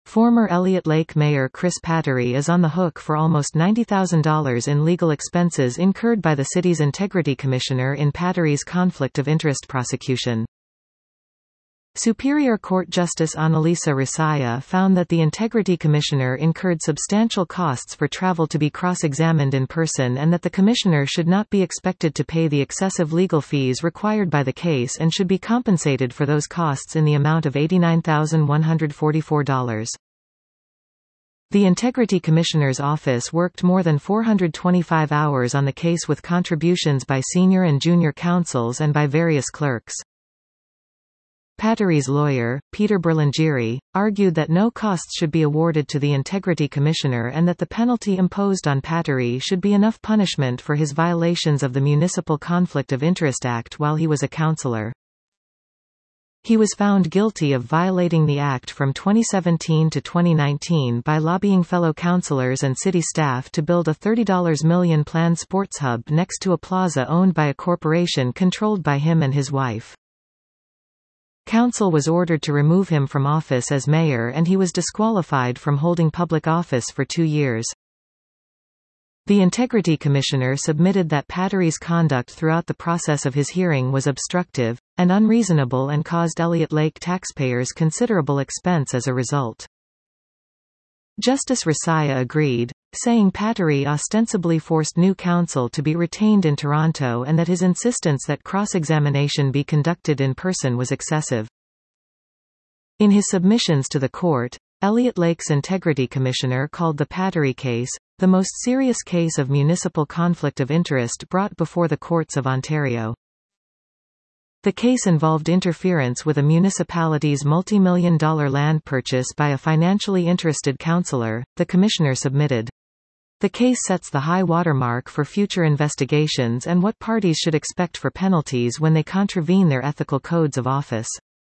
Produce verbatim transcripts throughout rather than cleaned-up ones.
Former Elliott Lake Mayor Chris Pattery is on the hook for almost ninety thousand dollars in legal expenses incurred by the city's Integrity Commissioner in Pattery's conflict of interest prosecution. Superior Court Justice Annalisa Risaya found that the Integrity Commissioner incurred substantial costs for travel to be cross-examined in person and that the Commissioner should not be expected to pay the excessive legal fees required by the case and should be compensated for those costs in the amount of eighty-nine thousand one hundred forty-four dollars. The Integrity Commissioner's office worked more than four hundred twenty-five hours on the case with contributions by senior and junior counsels and by various clerks. Pattery's lawyer, Peter Berlingieri, argued that no costs should be awarded to the Integrity Commissioner and that the penalty imposed on Pattery should be enough punishment for his violations of the Municipal Conflict of Interest Act while he was a councillor. He was found guilty of violating the Act from twenty seventeen to twenty nineteen by lobbying fellow councillors and city staff to build a thirty million dollars planned sports hub next to a plaza owned by a corporation controlled by him and his wife. Council was ordered to remove him from office as mayor and he was disqualified from holding public office for two years. The Integrity Commissioner submitted that Pattery's conduct throughout the process of his hearing was obstructive and unreasonable and caused Elliott Lake taxpayers considerable expense as a result. Justice Risaya agreed, saying Pattery ostensibly forced new counsel to be retained in Toronto and that his insistence that cross-examination be conducted in person was excessive. In his submissions to the court, Elliott Lake's Integrity Commissioner called the Pattery case the most serious case of municipal conflict of interest brought before the courts of Ontario. The case involved interference with a municipality's multi-million dollar land purchase by a financially interested councillor, the commissioner submitted. The case sets the high watermark for future investigations and what parties should expect for penalties when they contravene their ethical codes of office.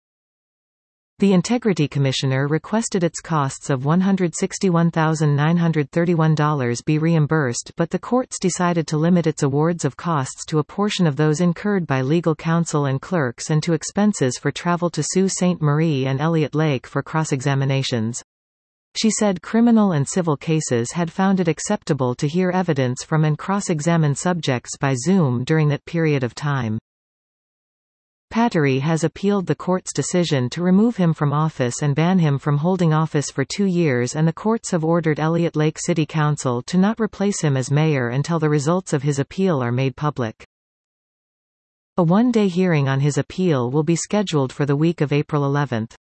The Integrity Commissioner requested its costs of one hundred sixty-one thousand nine hundred thirty-one dollars be reimbursed, but the courts decided to limit its awards of costs to a portion of those incurred by legal counsel and clerks and to expenses for travel to Sault Ste. Marie and Elliott Lake for cross-examinations. She said criminal and civil cases had found it acceptable to hear evidence from and cross-examine subjects by Zoom during that period of time. Pattery has appealed the court's decision to remove him from office and ban him from holding office for two years and the courts have ordered Elliott Lake City Council to not replace him as mayor until the results of his appeal are made public. A one-day hearing on his appeal will be scheduled for the week of April eleventh.